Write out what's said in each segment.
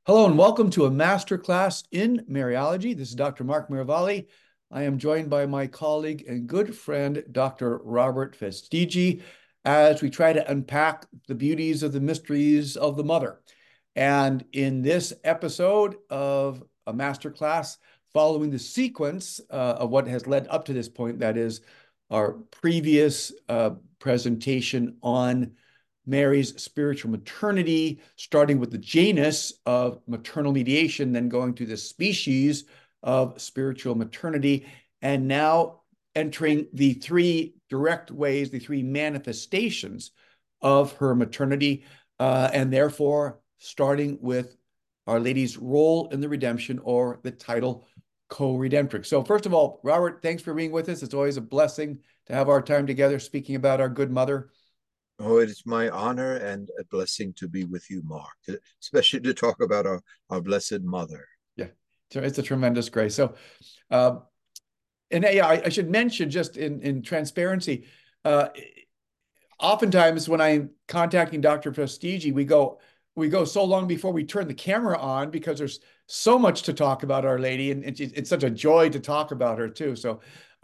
Hello and welcome to a masterclass in Mariology. This is Dr. Mark Miravalli. I am joined by my colleague and good friend, Dr. Robert Festigi, as we try to unpack the beauties of the mysteries of the mother. And in this episode of a masterclass, following the sequence of what has led up to this point, that is our previous presentation on Mary's spiritual maternity, starting with the genus of maternal mediation, then going to the species of spiritual maternity, and now entering the three direct ways, the three manifestations of her maternity, and therefore starting with Our Lady's role in the redemption, or the title co-redemptrix. So first of all, Robert, thanks for being with us. It's always a blessing to have our time together speaking about our good mother. Oh, it is my honor and a blessing to be with you, Mark, especially to talk about our Blessed Mother. Yeah, so it's a tremendous grace. So, uh, and yeah, I should mention just in transparency, uh, oftentimes when I'm contacting Dr. Festigi, we go so long before we turn the camera on because there's so much to talk about Our Lady, and it's such a joy to talk about her too. So,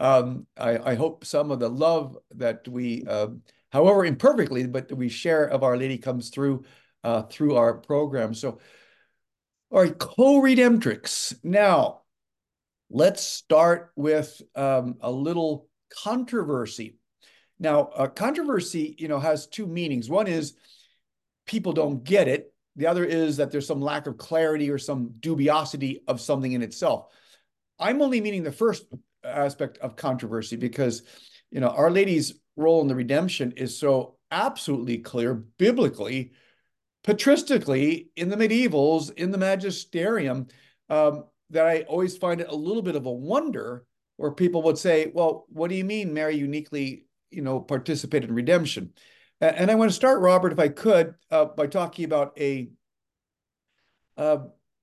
I hope some of the love that we, however imperfectly, but we share of Our Lady comes through through our program. So, all right, co-redemptrix. Now, let's start with a little controversy. Now, controversy, has two meanings. One is people don't get it. The other is that there's some lack of clarity or some dubiosity of something in itself. I'm only meaning the first aspect of controversy because, Our Lady's role in the redemption is so absolutely clear biblically, patristically, in the medievals, in the magisterium, that I always find it a little bit of a wonder where people would say, well, what do you mean Mary uniquely, participated in redemption? And I want to start, Robert, if I could, by talking about uh,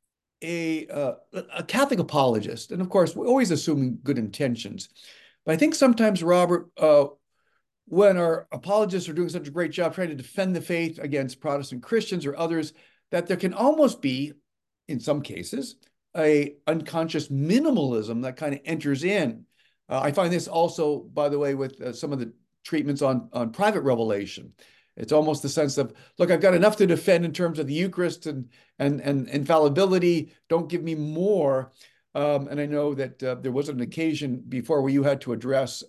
a Catholic apologist. And of course, we're always assuming good intentions. But I think sometimes, Robert, when our apologists are doing such a great job trying to defend the faith against Protestant Christians or others, that there can almost be, in some cases, a unconscious minimalism that kind of enters in. I find this also, by the way, with some of the treatments on private revelation. It's almost the sense of, look, I've got enough to defend in terms of the Eucharist and infallibility. Don't give me more. And I know that there was an occasion before where you had to address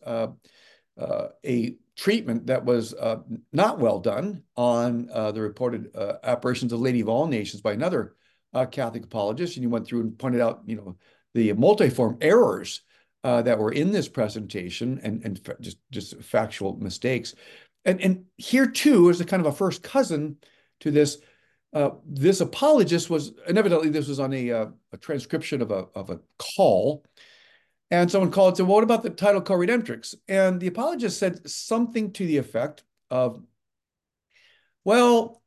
a treatment that was not well done on the reported apparitions of Lady of All Nations by another Catholic apologist, and you went through and pointed out, the multiform errors that were in this presentation and just factual mistakes. And here too is a kind of a first cousin to this. This apologist was, and evidently this was on a transcription of a call, and someone called and said, well, what about the title co-redemptrix? And the apologist said something to the effect of, well,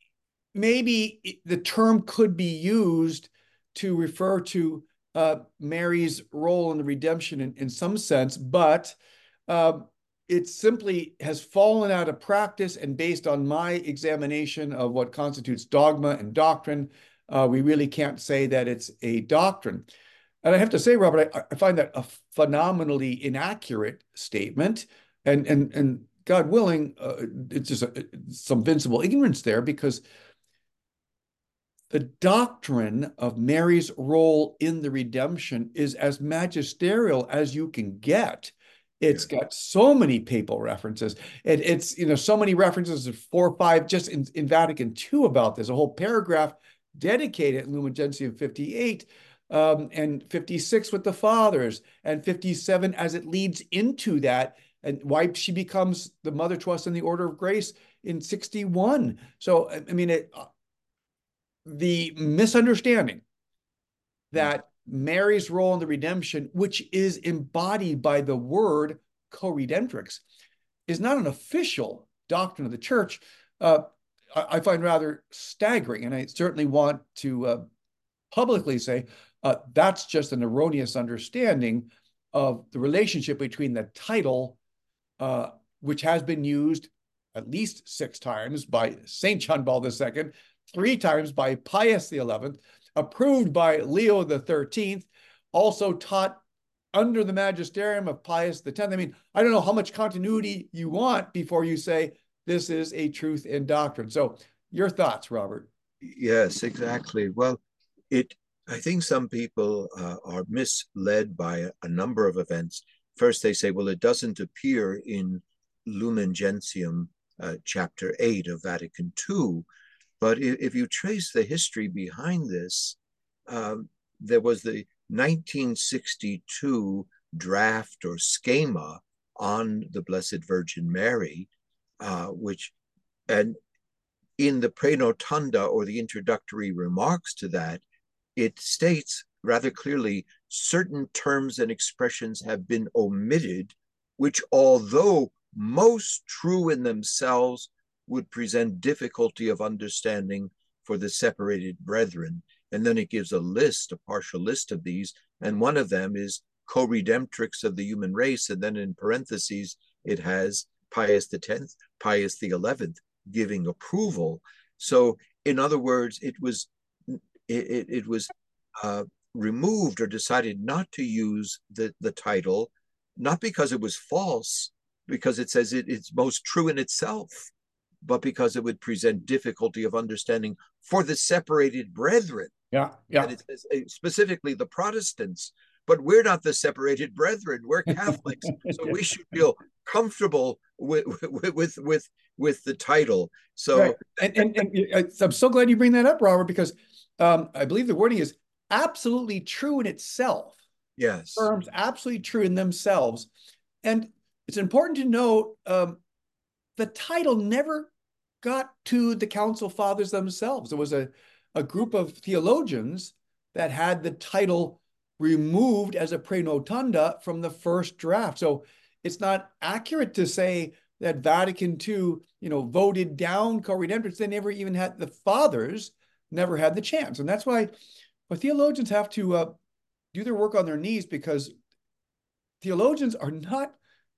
maybe the term could be used to refer to Mary's role in the redemption in some sense, but uh, it simply has fallen out of practice. And based on my examination of what constitutes dogma and doctrine, we really can't say that it's a doctrine. And I have to say, Robert, I find that a phenomenally inaccurate statement, and God willing, it's just some vincible ignorance there, because the doctrine of Mary's role in the redemption is as magisterial as you can get. It's Yeah. got so many papal references. It's so many references, 4 or 5 just in Vatican II about this. A whole paragraph dedicated in Lumen Gentium 58, and 56 with the fathers, and 57 as it leads into that, and why she becomes the mother to us in the order of grace in 61. So I mean, the misunderstanding Mm. that Mary's role in the redemption, which is embodied by the word co-redemptrix, is not an official doctrine of the church, I find rather staggering. And I certainly want to publicly say that's just an erroneous understanding of the relationship between the title, which has been used at least 6 times by St. John Paul II, 3 times by Pius XI, approved by Leo XIII, also taught under the magisterium of Pius X. I mean, I don't know how much continuity you want before you say this is a truth in doctrine. So your thoughts, Robert? Yes, exactly. Well, it. I think some people are misled by a number of events. First, they say, well, it doesn't appear in Lumen Gentium, chapter 8 of Vatican II. But if you trace the history behind this, there was the 1962 draft or schema on the Blessed Virgin Mary, which, and in the Praenotunda, or the introductory remarks to that, it states rather clearly certain terms and expressions have been omitted, which, although most true in themselves, would present difficulty of understanding for the separated brethren. And then it gives a list, a partial list of these, and one of them is co-redemptrix of the human race, and then in parentheses it has Pius X, Pius XI giving approval. So, in other words, it was removed or decided not to use the title, not because it was false, because it says it's most true in itself, but because it would present difficulty of understanding for the separated brethren. Yeah, yeah. And it says specifically the Protestants, but we're not the separated brethren. We're Catholics, so we should feel comfortable with the title. So, right. And I'm so glad you bring that up, Robert, because I believe the wording is absolutely true in itself. yes, Terms absolutely true in themselves, and it's important to note the title never got to the Council Fathers themselves. There was a group of theologians that had the title removed as a praenotunda from the first draft. So it's not accurate to say that Vatican II, voted down co-redemptrix. They never even had, the fathers never had the chance. And that's why theologians have to do their work on their knees, because theologians are not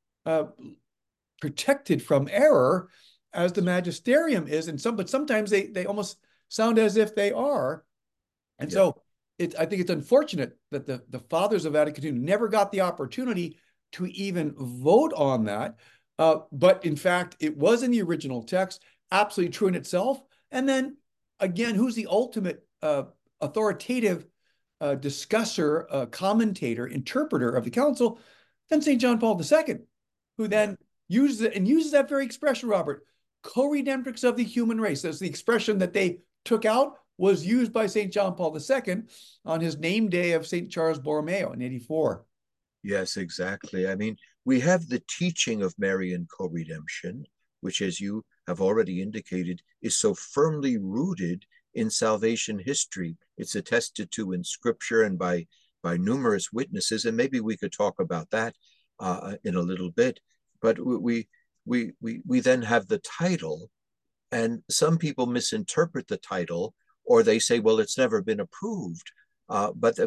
protected from error as the magisterium is, but sometimes they almost sound as if they are. And so I think it's unfortunate that the fathers of Vatican II never got the opportunity to even vote on that. But in fact, it was in the original text, absolutely true in itself. And then again, who's the ultimate authoritative discusser, commentator, interpreter of the council? Then St. John Paul II, who then uses it, and uses that very expression, Robert, co-redemptrix of the human race. That's the expression that they took out, was used by St. John Paul II on his name day of St. Charles Borromeo in 84. Yes, exactly. I mean, we have the teaching of Marian co-redemption, which, as you have already indicated, is so firmly rooted in salvation history. It's attested to in Scripture and by numerous witnesses, and maybe we could talk about that in a little bit. But we then have the title, and some people misinterpret the title, or they say, well, it's never been approved. But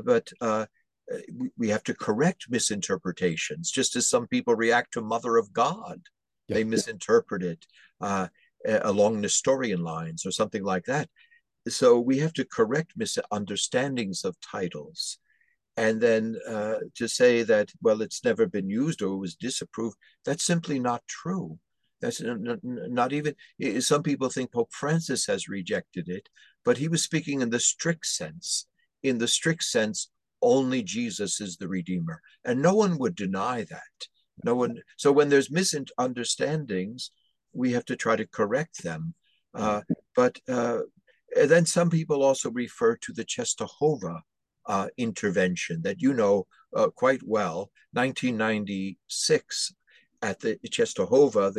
we have to correct misinterpretations, just as some people react to Mother of God. They misinterpret it along Nestorian lines or something like that. So we have to correct misunderstandings of titles. And then to say that, well, it's never been used or it was disapproved, that's simply not true. That's not even, some people think Pope Francis has rejected it, but he was speaking in the strict sense. In the strict sense, only Jesus is the Redeemer. And no one would deny that. No one. So when there's misunderstandings, we have to try to correct them. But then some people also refer to the Czestochowa intervention that quite well, 1996, at the Czestochowa,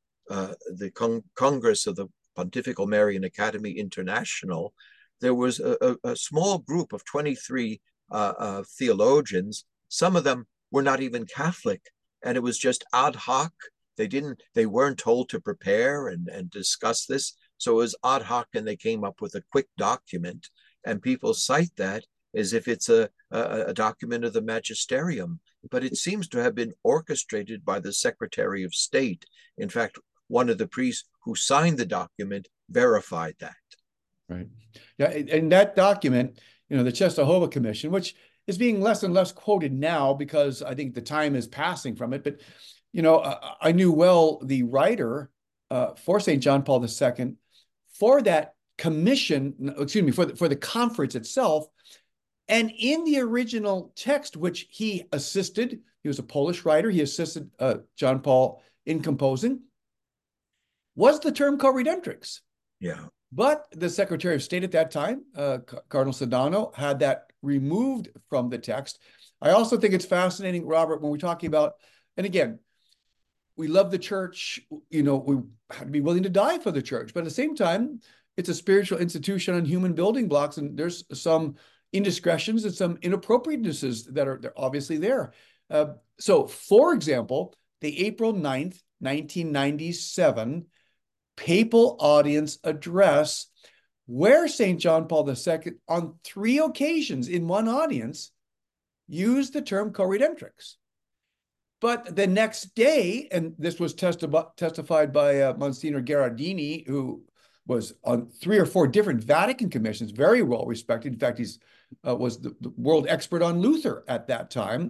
the Congress of the Pontifical Marian Academy International. There was a small group of 23 theologians. Some of them were not even Catholic, and it was just ad hoc. They weren't told to prepare and discuss this. So it was ad hoc, and they came up with a quick document, and people cite that as if it's a document of the magisterium. But it seems to have been orchestrated by the Secretary of State. In fact, one of the priests who signed the document verified that. Right. Yeah, and that document, the Czestochowa Commission, which is being less and less quoted now because I think the time is passing from it. But, I knew well the writer for St. John Paul II for that commission, excuse me, for the conference itself. And in the original text, which he assisted, he was a Polish writer, he assisted John Paul in composing, was the term co-redemptrix. Yeah. But the Secretary of State at that time, Cardinal Sodano, had that removed from the text. I also think it's fascinating, Robert, when we're talking about, and again, we love the church, we have to be willing to die for the church. But at the same time, it's a spiritual institution on human building blocks, and there's some indiscretions and some inappropriatenesses that are obviously there. So, for example, the April 9th, 1997 papal audience address, where St. John Paul II, on 3 occasions in one audience, used the term co-redemptrix. But the next day, and this was testified by Monsignor Gherardini, who was on 3 or 4 different Vatican commissions, very well respected. In fact, he's was the world expert on Luther at that time,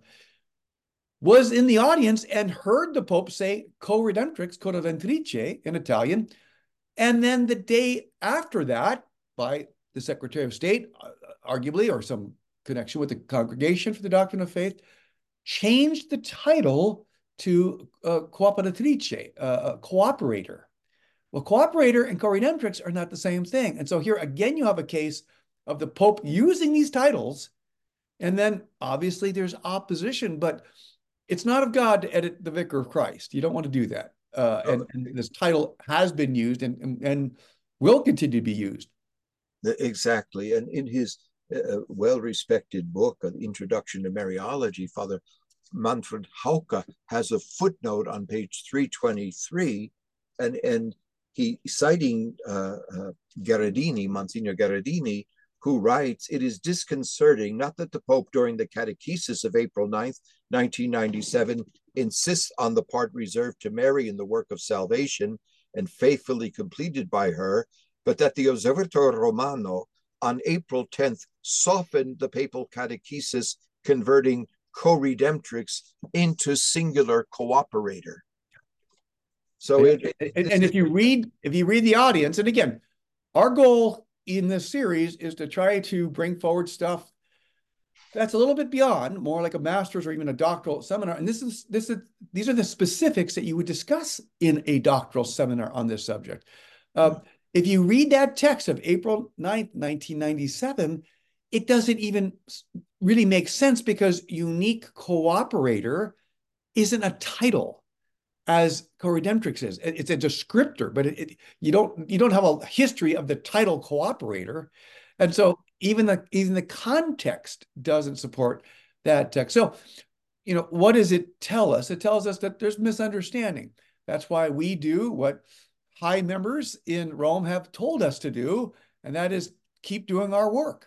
was in the audience and heard the Pope say co-redemptrix, co-redemptrice in Italian. And then the day after that, by the Secretary of State, arguably, or some connection with the Congregation for the Doctrine of Faith, changed the title to cooperatrice, cooperator. Well, cooperator and co-redemptrix are not the same thing. And so here again, you have a case of the Pope using these titles, and then obviously there's opposition, but it's not of God to edit the Vicar of Christ. You don't want to do that. And this title has been used and will continue to be used. Exactly. And in his well-respected book, An Introduction to Mariology, Father Manfred Hauke has a footnote on page 323, and he citing Gherardini, Monsignor Gherardini, who writes, "It is disconcerting not that the Pope during the catechesis of April 9th, 1997, insists on the part reserved to Mary in the work of salvation and faithfully completed by her, but that the Osservatore Romano on April 10th softened the papal catechesis, converting co-redemptrix into singular cooperator." So if you read the audience, and again, our goal in this series is to try to bring forward stuff that's a little bit beyond, more like a master's or even a doctoral seminar. And these are the specifics that you would discuss in a doctoral seminar on this subject. If you read that text of April 9th, 1997, it doesn't even really make sense, because unique cooperator isn't a title as co-redemptrix is. It's a descriptor, but you don't have a history of the title cooperator. And so even the context doesn't support that text. So, what does it tell us? It tells us that there's misunderstanding. That's why we do what high members in Rome have told us to do, and that is keep doing our work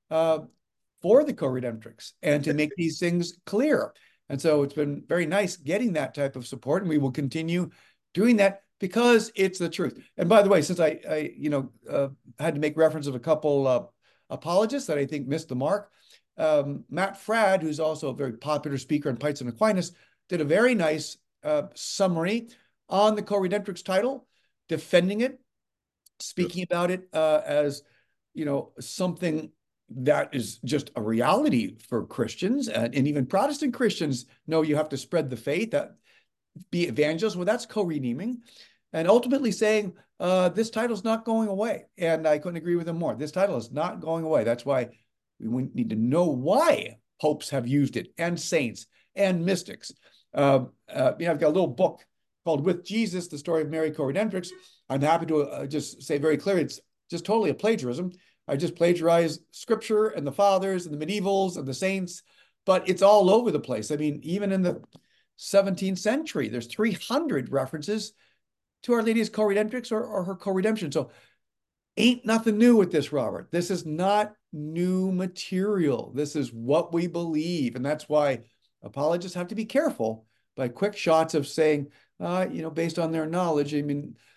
for the co-redemptrix and to make these things clear. And so it's been very nice getting that type of support, and we will continue doing that because it's the truth. And by the way, since I had to make reference of a couple apologists that I think missed the mark, Matt Fradd, who's also a very popular speaker on Pius and Aquinas, did a very nice summary on the co-redemptrix title, defending it, speaking about it as something that is just a reality for Christians, and even Protestant Christians know you have to spread the faith, that be evangelists. Well, that's co-redeeming, and ultimately saying this title is not going away. And I couldn't agree with him more. This title is not going away. That's why we need to know why popes have used it, and saints and mystics. I've got a little book called "With Jesus: The Story of Mary Co-Redemptrix." I'm happy to just say very clearly, it's just totally a plagiarism. I just plagiarize scripture and the fathers and the medievals and the saints, but it's all over the place. I mean, even in the 17th century, there's 300 references to Our Lady's co-redemptrix or her co-redemption. So ain't nothing new with this, Robert. This is not new material. This is what we believe. And that's why apologists have to be careful by quick shots of saying, based on their knowledge. I mean,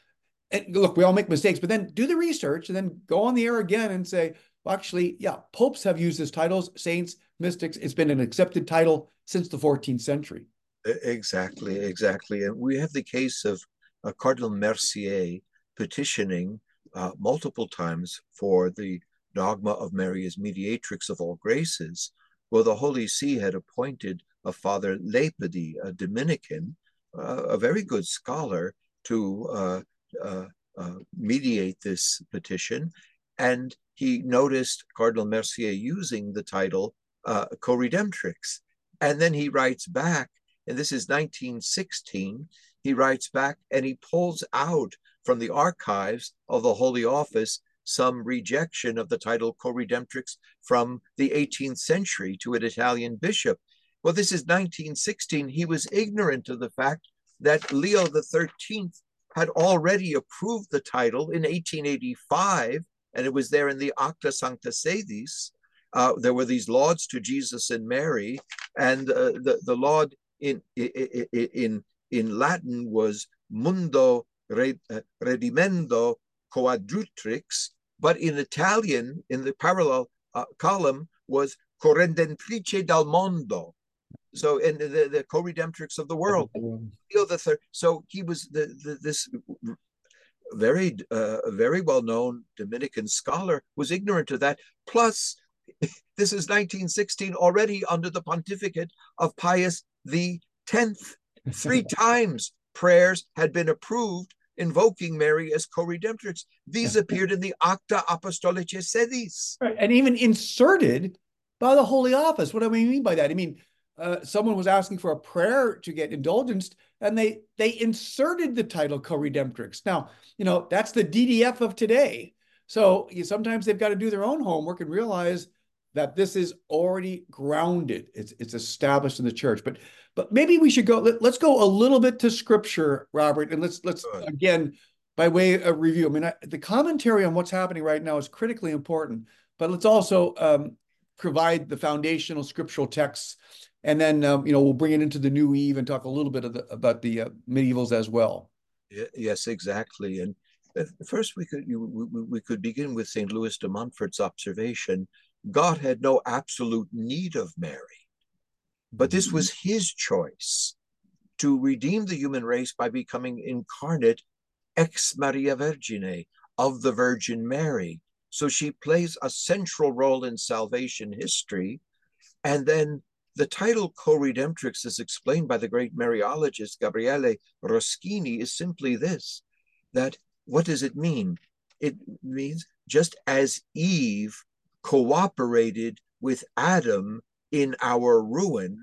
and look, we all make mistakes, but then do the research and then go on the air again and say, well, actually, yeah, popes have used this titles, saints, mystics. It's been an accepted title since the 14th century. Exactly, exactly. And we have the case of Cardinal Mercier petitioning multiple times for the dogma of Mary as mediatrix of all graces. Well, the Holy See had appointed a Father Lepidi, a Dominican, a very good scholar, to mediate this petition. And he noticed Cardinal Mercier using the title co-redemptrix. And then he writes back, and this is 1916, he writes back and he pulls out from the archives of the Holy Office some rejection of the title co-redemptrix from the 18th century to an Italian bishop. Well, this is 1916. He was ignorant of the fact that Leo the 13th had already approved the title in 1885, and it was there in the Acta Sancta Sedis. There were these lauds to Jesus and Mary, and the laud in Latin was Mundo Redimendo Coadjutrix, but in Italian, in the parallel column, was Corredentrice dal Mondo. So, and the co-redemptrix of the world. So he was this very very well-known Dominican scholar was ignorant of that. Plus, this is 1916, already under the pontificate of Pius X. 3 times prayers had been approved invoking Mary as co-redemptrix. These appeared in the Acta Apostolicae Sedis. Right. And even inserted by the Holy Office. What do I mean by that? I mean, someone was asking for a prayer to get indulgenced, and they inserted the title co-redemptrix. Now, that's the DDF of today. So sometimes they've got to do their own homework and realize that this is already grounded. It's established in the church. But maybe we should go. Let's go a little bit to Scripture, Robert, and let's again, by way of review. I mean, the commentary on what's happening right now is critically important. But let's also provide the foundational scriptural texts, and then we'll bring it into the New Eve and talk a little bit about the medievals as well. Yes, exactly. And first, we could begin with St. Louis de Montfort's observation: God had no absolute need of Mary, but this was his choice to redeem the human race by becoming incarnate ex Maria Virgine, of the Virgin Mary. So she plays a central role in salvation history. And then the title co-redemptrix, as explained by the great Mariologist Gabriele Roschini, is simply this: that what does it mean? It means just as Eve cooperated with Adam in our ruin,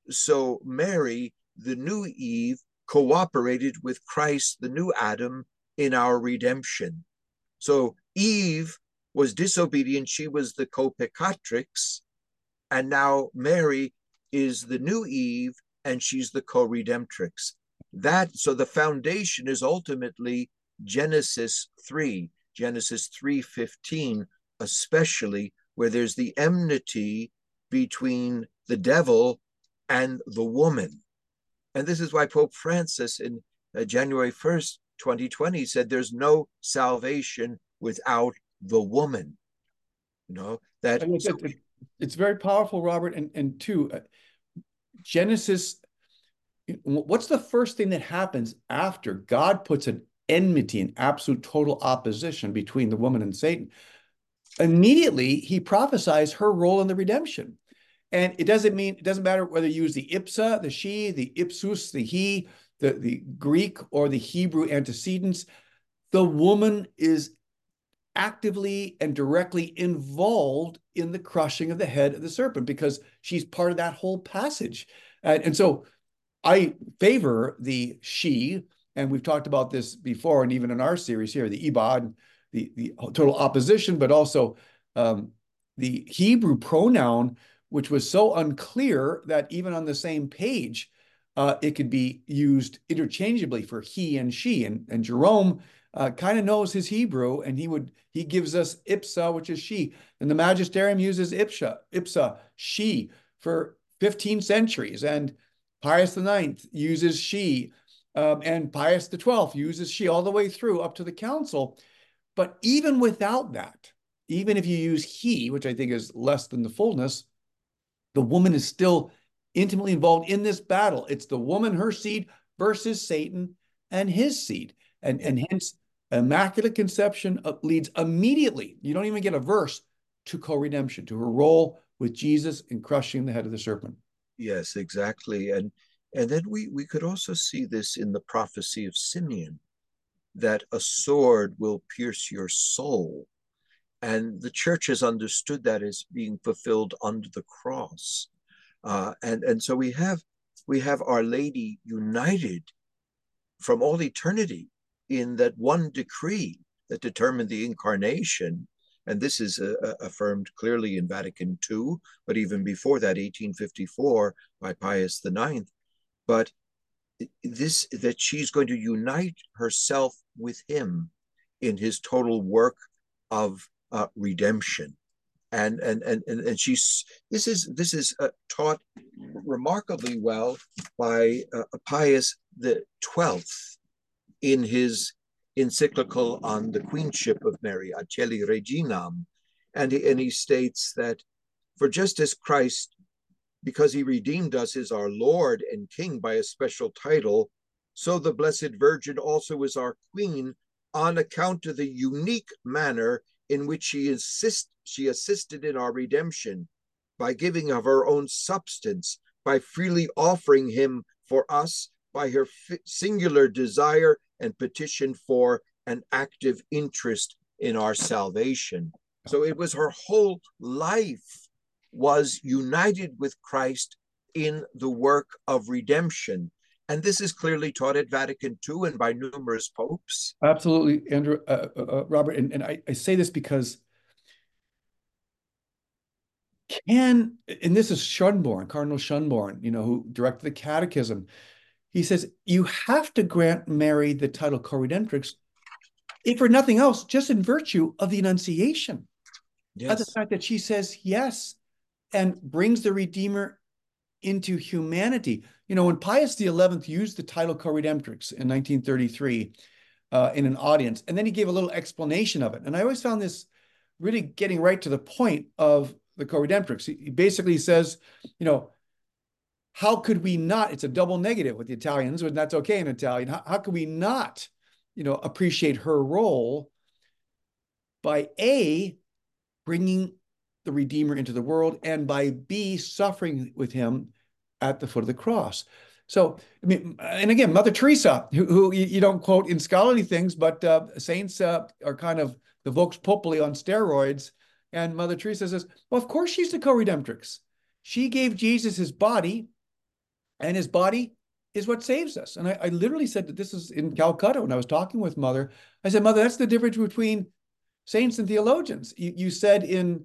so Mary, the new Eve, cooperated with Christ, the new Adam, in our redemption. So Eve was disobedient. She was the co-peccatrix. And now Mary is the new Eve, and she's the co-redemptrix. So the foundation is ultimately Genesis 3, Genesis 3:15, especially, where there's the enmity between the devil and the woman. And this is why Pope Francis in January 1st, 2020 said there's no salvation without the woman. It's very powerful, Robert. And two, Genesis, what's the first thing that happens after God puts an enmity, an absolute total opposition between the woman and Satan? Immediately, he prophesies her role in the redemption. And it doesn't matter whether you use the ipsa, the she, the ipsus, the he, the Greek or the Hebrew antecedents. The woman is actively and directly involved in the crushing of the head of the serpent, because she's part of that whole passage. And so I favor the she, and we've talked about this before, and even in our series here, the ibad, the total opposition, but also the Hebrew pronoun, which was so unclear that even on the same page, it could be used interchangeably for he and she. And Jerome kind of knows his Hebrew, and he gives us ipsa, which is she. And the Magisterium uses ipsa, she, for 15 centuries. And Pius IX uses she. And Pius XII uses she all the way through up to the council. But even without that, even if you use he, which I think is less than the fullness, the woman is still intimately involved in this battle. It's the woman, her seed, versus Satan and his seed. And hence, Immaculate Conception leads immediately, you don't even get a verse, to co-redemption, to her role with Jesus in crushing the head of the serpent. Yes, exactly. And then we could also see this in the prophecy of Simeon, that a sword will pierce your soul. And the church has understood that as being fulfilled under the cross. And so we have Our Lady united from all eternity in that one decree that determined the incarnation. And this is affirmed clearly in Vatican II, but even before that, 1854, by Pius IX. But this, that she's going to unite herself with him in his total work of redemption. And she's this is taught remarkably well by Pius XII in his encyclical on the queenship of Mary, A Coeli Reginam, and he states that, for just as Christ, because he redeemed us, is our Lord and King by a special title, so the Blessed Virgin also is our Queen on account of the unique manner in which she assisted in our redemption, by giving of her own substance, by freely offering him for us, by her singular desire and petition for an active interest in our salvation. So it was her whole life was united with Christ in the work of redemption. And this is clearly taught at Vatican II and by numerous popes. Absolutely, Andrew, Robert, and I say this because and this is Schönborn, Cardinal Schönborn, who directed the Catechism. He says you have to grant Mary the title co-redemptrix, if for nothing else, just in virtue of the Annunciation, of the Yes. fact that she says yes and brings the Redeemer into humanity. When Pius XI used the title co-redemptrix in 1933 in an audience, and then he gave a little explanation of it. And I always found this really getting right to the point of the co-redemptrix. He basically says, how could we not, it's a double negative with the Italians, and that's okay in Italian. How could we not, appreciate her role by A, bringing the Redeemer into the world, and by B, suffering with him at the foot of the cross. So, I mean, and again, Mother Teresa, who you don't quote in scholarly things, but saints are kind of the vox populi on steroids. And Mother Teresa says, well, of course she's the co-redemptrix. She gave Jesus his body, and his body is what saves us. And I literally said that this is in Calcutta when I was talking with Mother. I said, Mother, that's the difference between saints and theologians. You said in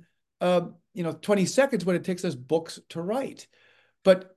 20 seconds what it takes us books to write. But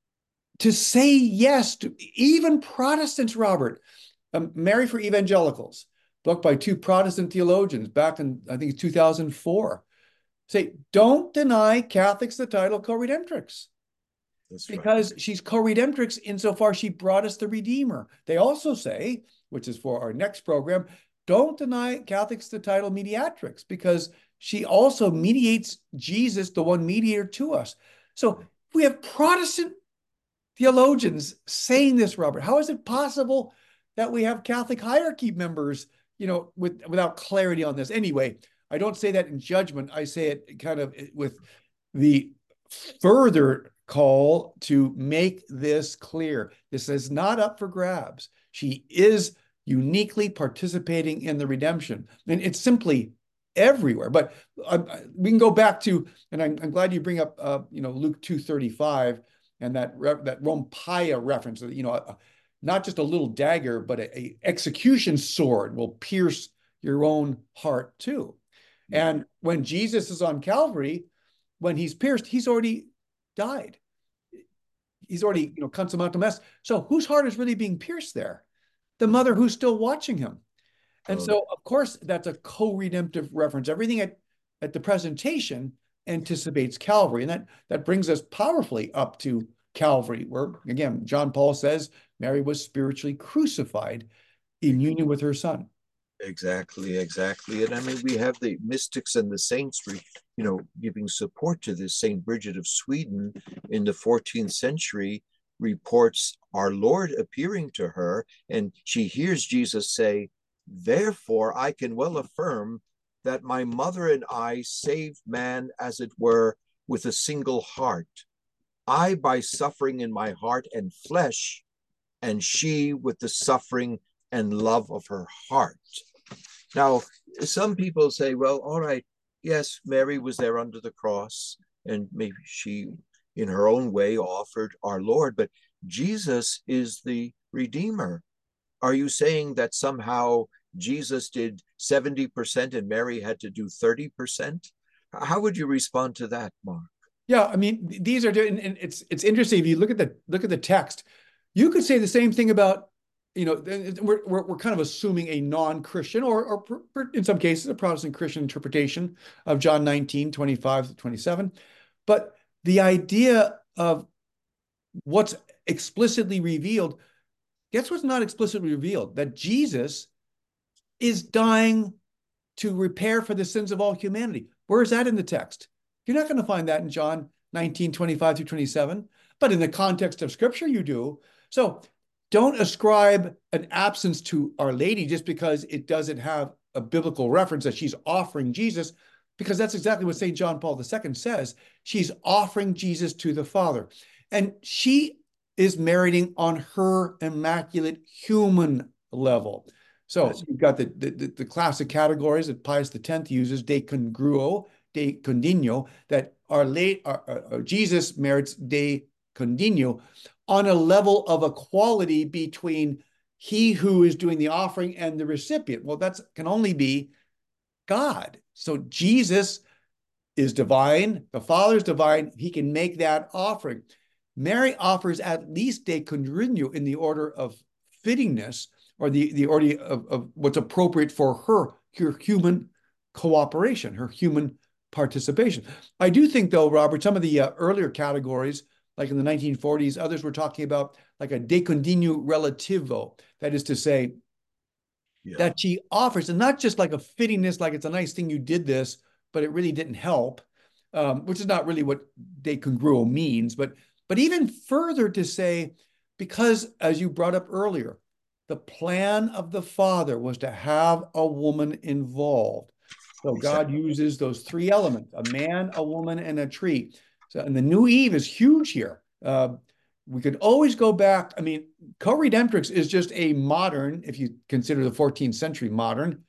to say yes to even Protestants, Robert, Mary for Evangelicals, book by two Protestant theologians back in, I think, 2004, say, don't deny Catholics the title co-redemptrix. That's Because right. she's co-redemptrix insofar she brought us the Redeemer. They also say, which is for our next program, don't deny Catholics the title mediatrix, because she also mediates Jesus, the one mediator, to us. So we have Protestant theologians saying this, Robert. How is it possible that we have Catholic hierarchy members, without clarity on this? Anyway, I don't say that in judgment. I say it kind of with the further call to make this clear. This is not up for grabs. She is uniquely participating in the redemption. And it's simply everywhere. But we can go back to, and I'm glad you bring up, Luke 2:35 and that Rome Pia reference, not just a little dagger, but a execution sword will pierce your own heart too. And when Jesus is on Calvary, when he's pierced, he's already died. He's already, consummatum est. So whose heart is really being pierced there? The mother who's still watching him. And so, of course, that's a co-redemptive reference. Everything at the presentation anticipates Calvary. And that brings us powerfully up to Calvary, where again, John Paul says Mary was spiritually crucified in union with her son. Exactly, exactly. And I mean, we have the mystics and the saints, giving support to this. Saint Bridget of Sweden in the 14th century reports our Lord appearing to her, and she hears Jesus say, "Therefore, I can well affirm that my mother and I saved man, as it were, with a single heart. I by suffering in my heart and flesh, and she with the suffering and love of her heart." Now, some people say, well, all right, yes, Mary was there under the cross, and maybe she, in her own way, offered our Lord, but Jesus is the Redeemer. Are you saying that somehow Jesus did 70% and Mary had to do 30%? How would you respond to that, Mark? Yeah, I mean, these are, and it's interesting if you look at the text, you could say the same thing about, we're kind of assuming a non-Christian or in some cases a Protestant Christian interpretation of John 19:25-27. But the idea of what's explicitly revealed, guess what's not explicitly revealed? That Jesus is dying to repair for the sins of all humanity. Where is that in the text? You're not going to find that in John 19:25-27, but in the context of Scripture, you do. So don't ascribe an absence to Our Lady just because it doesn't have a biblical reference that she's offering Jesus, because that's exactly what St. John Paul II says. She's offering Jesus to the Father. And she is meriting on her immaculate human level. So you've got the classic categories that Pius X uses: de congruo, de condigno, that Jesus merits de condigno on a level of equality between he who is doing the offering and the recipient. Well, that can only be God. So Jesus is divine, the Father is divine, he can make that offering. Mary offers at least de condigno in the order of fittingness, or the order of what's appropriate for her human cooperation, her human participation. I do think, though, Robert, some of the earlier categories, like in the 1940s, others were talking about like a de condigno relativo. That is to say, that she offers, and not just like a fittingness, like it's a nice thing you did this, but it really didn't help, which is not really what de congruo means, but even further to say, because as you brought up earlier, the plan of the Father was to have a woman involved. So God uses those three elements: a man, a woman, and a tree. So, and the new Eve is huge here. We could always go back. I mean, co-redemptrix is just a modern, if you consider the 14th century modern,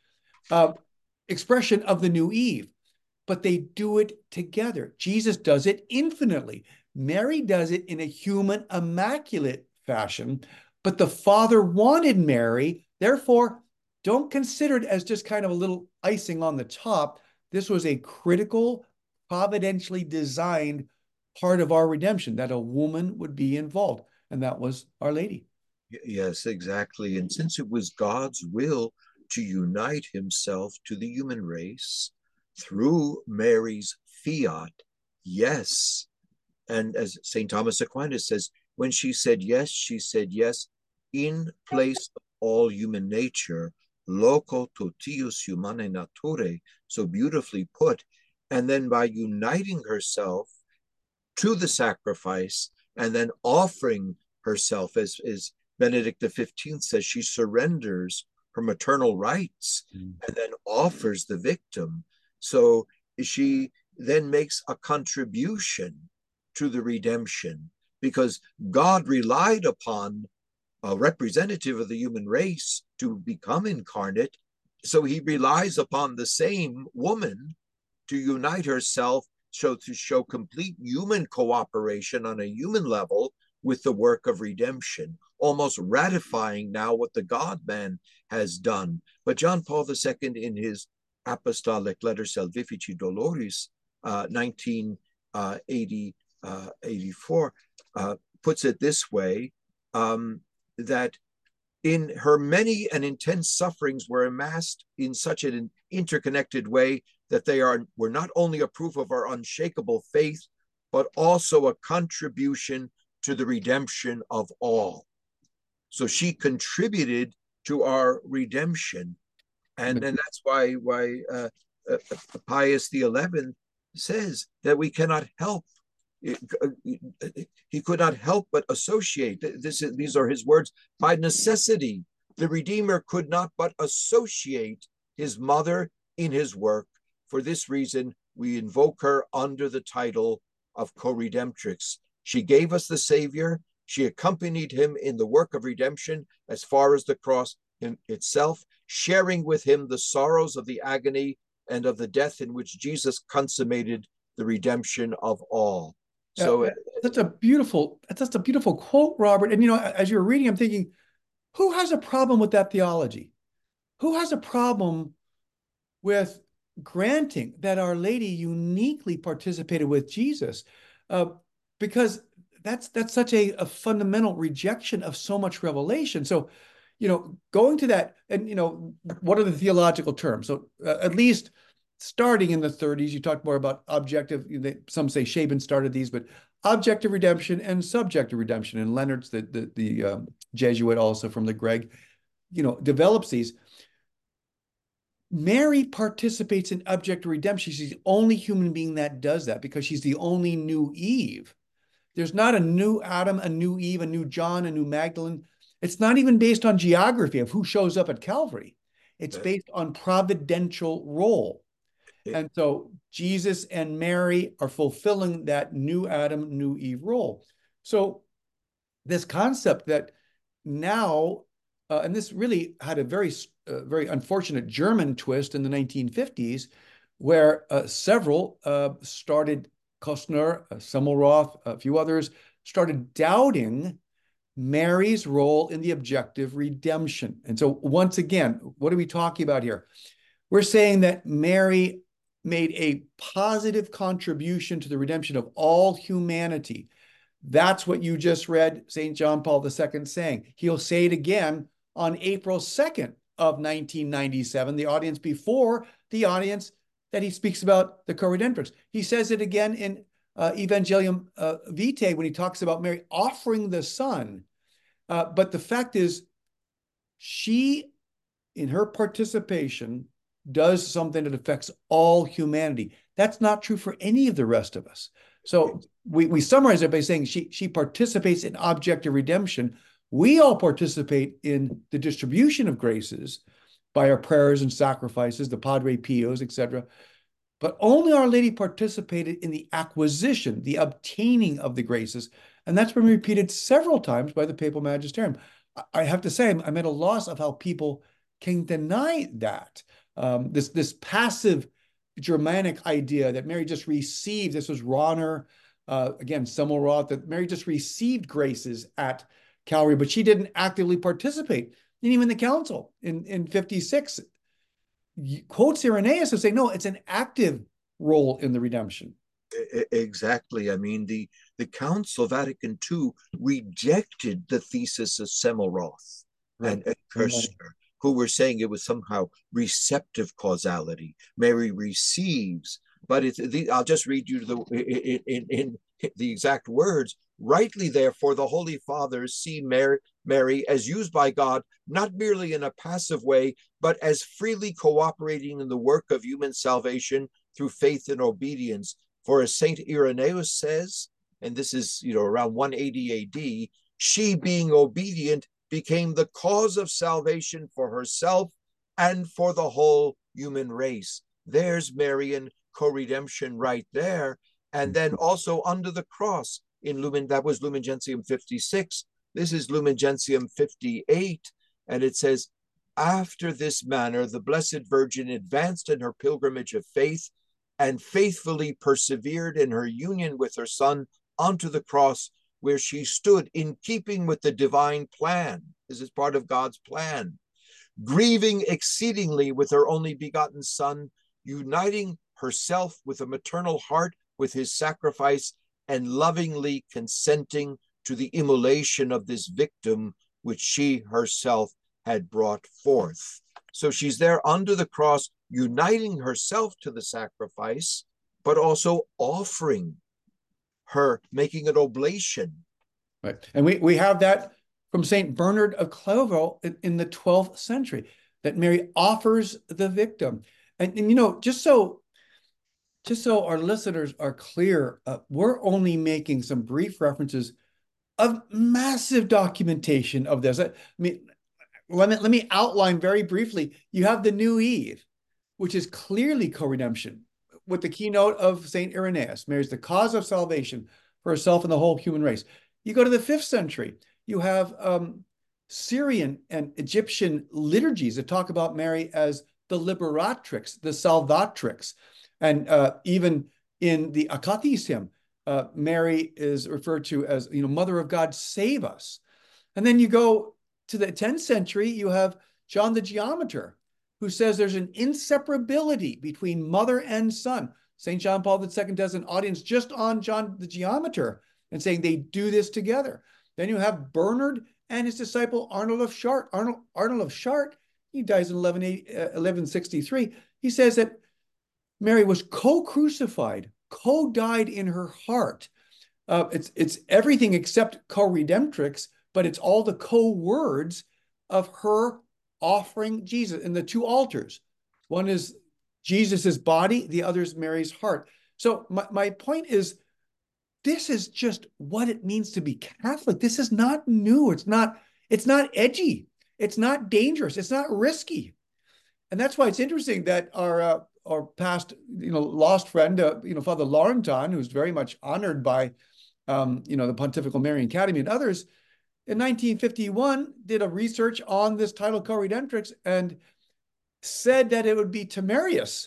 expression of the new Eve, but they do it together. Jesus does it infinitely. Mary does it in a human, immaculate fashion, but the Father wanted Mary. Therefore, don't consider it as just kind of a little icing on the top. This was a critical, providentially designed part of our redemption, that a woman would be involved, and that was Our Lady. Yes, exactly. And since it was God's will to unite himself to the human race through Mary's fiat, yes. And as St. Thomas Aquinas says, when she said yes in place of all human nature, loco totius humanae naturae, so beautifully put. And then by uniting herself to the sacrifice and then offering herself, as Benedict XV says, she surrenders her maternal rights and then offers the victim. So she then makes a contribution to the redemption, because God relied upon a representative of the human race to become incarnate. So he relies upon the same woman to unite herself, so to show complete human cooperation on a human level with the work of redemption, almost ratifying now what the God-man has done. But John Paul II, in his apostolic letter Salvifici Doloris, 1984, puts it this way, that in her many and intense sufferings were amassed in such an interconnected way that were not only a proof of our unshakable faith, but also a contribution to the redemption of all. So she contributed to our redemption. And that's why Pius XI says that we cannot help. He could not help but associate. These are his words. By necessity, the Redeemer could not but associate his mother in his work. For this reason, we invoke her under the title of co-redemptrix. She gave us the Savior. She accompanied him in the work of redemption as far as the cross itself, sharing with him the sorrows of the agony and of the death in which Jesus consummated the redemption of all. So that's a beautiful quote, Robert. And as you're reading, I'm thinking, who has a problem with that theology? Who has a problem with granting that Our Lady uniquely participated with Jesus? Because that's such a fundamental rejection of so much revelation. So, going to that, and what are the theological terms? So at least starting in the 30s, you talk more about objective. Some say Shaban started these, but objective redemption and subjective redemption. And Leonard's the Jesuit, also from the Greg, develops these. Mary participates in objective redemption. She's the only human being that does that because she's the only new Eve. There's not a new Adam, a new Eve, a new John, a new Magdalene. It's not even based on geography of who shows up at Calvary. It's based on providential role. And so Jesus and Mary are fulfilling that new Adam, new Eve role. So this concept that now, and this really had a very unfortunate German twist in the 1950s, where several started, Kostner, Semmelroth, a few others, started doubting Mary's role in the objective redemption. And so once again, what are we talking about here? We're saying that Mary made a positive contribution to the redemption of all humanity. That's what you just read St. John Paul II saying. He'll say it again on April 2nd of 1997, the audience before the audience that he speaks about the co-redemptrix. He says it again in Evangelium Vitae when he talks about Mary offering the Son. But the fact is, she, in her participation, does something that affects all humanity. That's not true for any of the rest of us. So we summarize it by saying she participates in objective redemption. We all participate in the distribution of graces by our prayers and sacrifices, the Padre Pios, etc. But only Our Lady participated in the acquisition, the obtaining of the graces. And that's been repeated several times by the Papal Magisterium. I have to say, I'm at a loss of how people can deny that. This passive Germanic idea that Mary just received, this was Ronner, again, Semmelroth, that Mary just received graces at Calvary, but she didn't actively participate. And even the council in 56 quotes Irenaeus as saying, no, it's an active role in the redemption. Exactly. I mean, the Council of Vatican II rejected the thesis of Semmelroth and Kirchner, who were saying it was somehow receptive causality. Mary receives, but I'll just read you in the exact words. Rightly, therefore, the Holy Fathers see Mary as used by God, not merely in a passive way, but as freely cooperating in the work of human salvation through faith and obedience. For as Saint Irenaeus says, and this is around 180 AD, she being obedient became the cause of salvation for herself and for the whole human race. There's Marian co-redemption right there. And then also under the cross that was Lumen Gentium 56. This is Lumen Gentium 58. And it says, after this manner, the Blessed Virgin advanced in her pilgrimage of faith and faithfully persevered in her union with her Son onto the cross, where she stood in keeping with the divine plan. This is part of God's plan. Grieving exceedingly with her only begotten Son, uniting herself with a maternal heart with his sacrifice, and lovingly consenting to the immolation of this victim which she herself had brought forth. So she's there under the cross, uniting herself to the sacrifice, but also offering her, making an oblation Right. And we have that from St. Bernard of Clairvaux in the 12th century, that Mary offers the victim. And you know, just so our listeners are clear, we're only making some brief references of massive documentation of this. I mean, let me outline very briefly. You have the New Eve, which is clearly co-redemption, with the keynote of St. Irenaeus. Mary's the cause of salvation for herself and the whole human race. You go to the 5th century, you have Syrian and Egyptian liturgies that talk about Mary as the liberatrix, the salvatrix. And even in the Akathis hymn, Mary is referred to as, you know, Mother of God, save us. And then you go to the 10th century, you have John the Geometer, who says there's an inseparability between mother and son. St. John Paul II does an audience just on John the Geometer and saying they do this together. Then you have Bernard and his disciple Arnold of Chartres. Arnold of Chartres, he dies in 1163. He says that Mary was co-crucified, co-died in her heart. It's everything except co-redemptrix, but it's all the co-words of her offering Jesus in the two altars. One is Jesus's body, the other is Mary's heart. So my point is, this is just what it means to be Catholic. This is not new. It's not edgy. It's not dangerous. It's not risky. And that's why it's interesting that our past, you know, lost friend, you know, Father Laurentin, who's very much honored by, you know, the Pontifical Marian Academy and others, in 1951 did a research on this title co-redemptrix and said that it would be temerarious,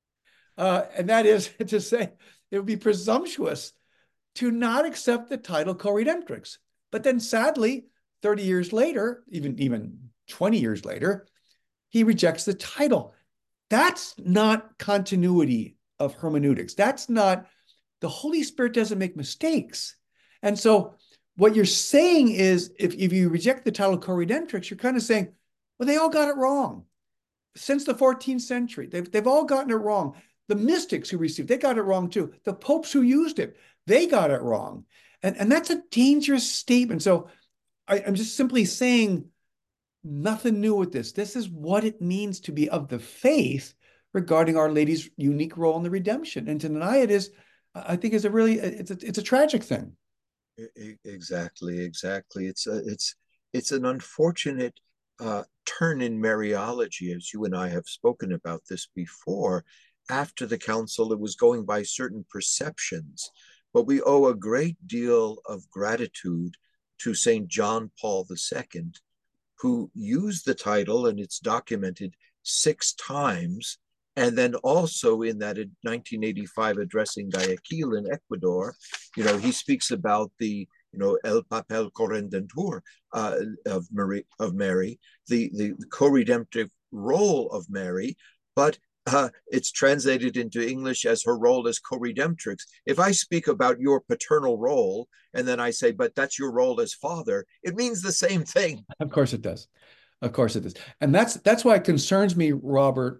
and that is to say it would be presumptuous to not accept the title co-redemptrix. But then sadly, 30 years later, even 20 years later, he rejects the title. That's not continuity of hermeneutics. That's not, the Holy Spirit doesn't make mistakes. And so what you're saying is, if you reject the title co-redemptrix, you're kind of saying, well, they all got it wrong. Since the 14th century, they've all gotten it wrong. The mystics who received, they got it wrong too. The popes who used it, they got it wrong. And that's a dangerous statement. So I'm just simply saying nothing new with this. This is what it means to be of the faith regarding Our Lady's unique role in the redemption. And to deny it is, I think, is a really, it's a tragic thing. Exactly, exactly. It's an unfortunate turn in Mariology, as you and I have spoken about this before. After the council, it was going by certain perceptions, but we owe a great deal of gratitude to St. John Paul II, who used the title, and it's documented 6 times. And then also in that 1985 addressing Guayaquil in Ecuador, you know, he speaks about the, you know, el papel corredentor of Mary, the co-redemptive role of Mary, but it's translated into English as her role as co-redemptrix. If I speak about your paternal role and then I say, but that's your role as father, it means the same thing. Of course it does. Of course it does. And that's why it concerns me, Robert,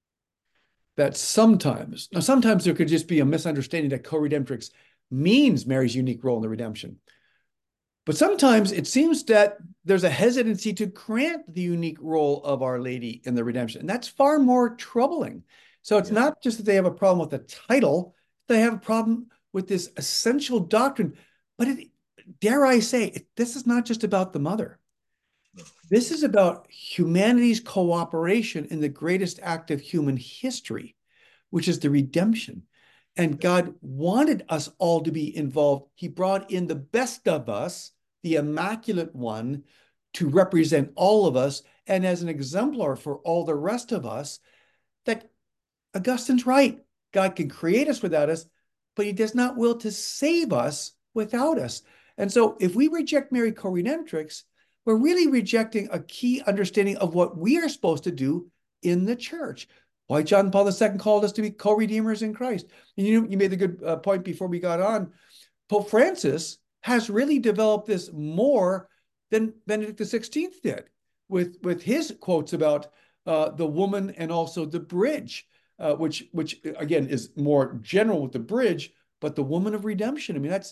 that sometimes there could just be a misunderstanding that co-redemptrix means Mary's unique role in the redemption. But sometimes it seems that there's a hesitancy to grant the unique role of Our Lady in the redemption. And that's far more troubling. So it's not just that they have a problem with the title, they have a problem with this essential doctrine. But dare I say, this is not just about the mother. This is about humanity's cooperation in the greatest act of human history, which is the redemption. And God wanted us all to be involved. He brought in the best of us, the Immaculate One, to represent all of us and as an exemplar for all the rest of us. That Augustine's right. God can create us without us, but he does not will to save us without us. And so if we reject Mary co-redemptrix, we're really rejecting a key understanding of what we are supposed to do in the church. Why John Paul II called us to be co-redeemers in Christ. And you made the good point before we got on. Pope Francis has really developed this more than Benedict XVI did, with his quotes about the woman and also the bridge, which again is more general with the bridge, but the woman of redemption. I mean,